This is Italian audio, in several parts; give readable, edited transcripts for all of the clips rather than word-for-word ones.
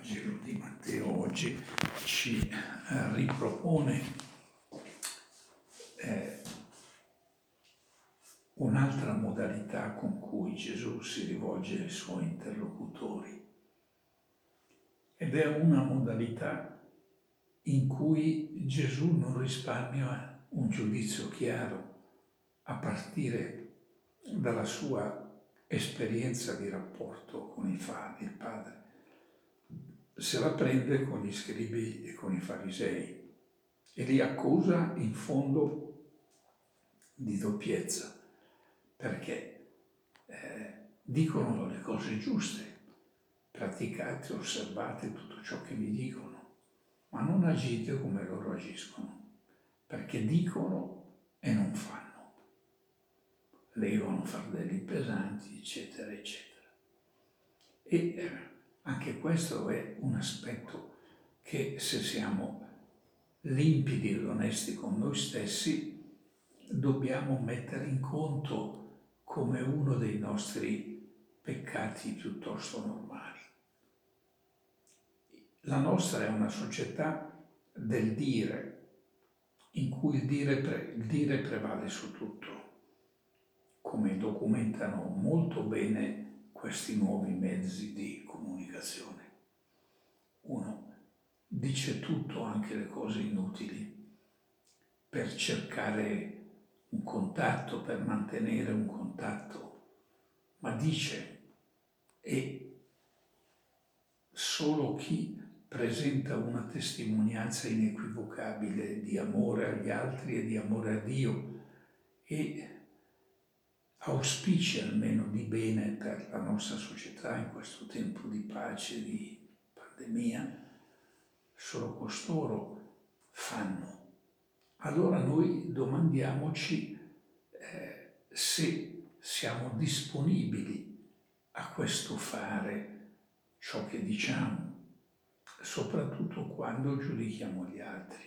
Vangelo di Matteo oggi ci ripropone un'altra modalità con cui Gesù si rivolge ai suoi interlocutori. Ed è una modalità in cui Gesù non risparmia un giudizio chiaro a partire dalla sua esperienza di rapporto con il Padre. Se la prende con gli scribi e con i farisei e li accusa in fondo di doppiezza, perché dicono le cose giuste, praticate, osservate tutto ciò che vi dicono, ma non agite come loro agiscono, perché dicono e non fanno. Levano fardelli pesanti, eccetera, eccetera. E anche questo è un aspetto che, se siamo limpidi ed onesti con noi stessi, dobbiamo mettere in conto come uno dei nostri peccati piuttosto normali. La nostra è una società del dire, in cui il dire prevale su tutto, come documentano molto bene questi nuovi mezzi di comunicazione. Uno dice tutto, anche le cose inutili, per cercare un contatto, per mantenere un contatto, ma dice, e solo chi presenta una testimonianza inequivocabile di amore agli altri e di amore a Dio e auspici almeno di bene per la nostra società in questo tempo di pace, di pandemia, solo costoro fanno. Allora noi domandiamoci se siamo disponibili a questo fare ciò che diciamo, soprattutto quando giudichiamo gli altri.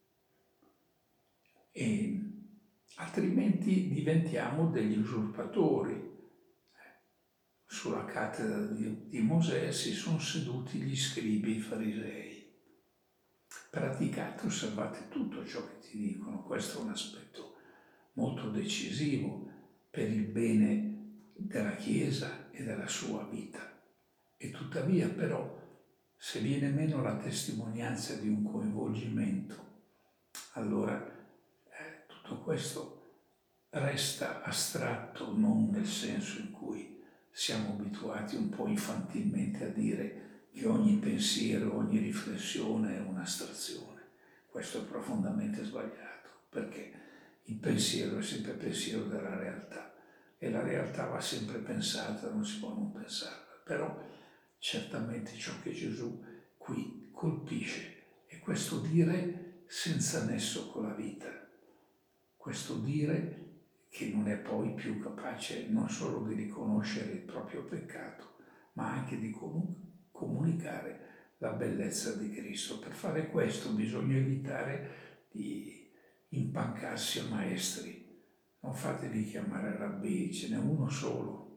E altrimenti diventiamo degli usurpatori. Sulla cattedra di Mosè si sono seduti gli scribi e i farisei. Praticate, osservate tutto ciò che ti dicono. Questo è un aspetto molto decisivo per il bene della Chiesa e della sua vita. E tuttavia, però, se viene meno la testimonianza di un coinvolgimento, allora tutto questo resta astratto, non nel senso in cui siamo abituati un po' infantilmente a dire che ogni pensiero, ogni riflessione è un'astrazione. Questo è profondamente sbagliato, perché il pensiero è sempre pensiero della realtà e la realtà va sempre pensata, non si può non pensarla. Però certamente ciò che Gesù qui colpisce è questo dire senza nesso con la vita, questo dire che non è poi più capace non solo di riconoscere il proprio peccato, ma anche di comunicare la bellezza di Cristo. Per fare questo bisogna evitare di impancarsi a maestri. Non fatevi chiamare rabbì, ce n'è uno solo.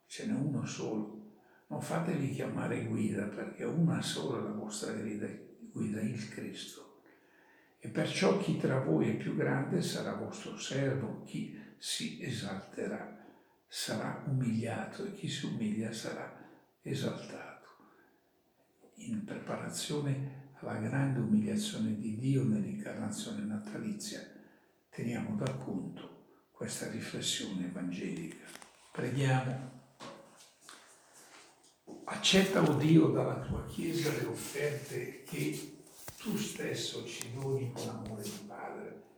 Non fatevi chiamare guida, perché una sola è la vostra guida, il Cristo. E perciò chi tra voi è più grande sarà vostro servo, chi si esalterà sarà umiliato e chi si umiglia sarà esaltato. In preparazione alla grande umiliazione di Dio nell'incarnazione natalizia, teniamo da conto questa riflessione evangelica. Preghiamo. Accetta, o Dio, dalla tua Chiesa le offerte che tu stesso ci doni con amore di Padre,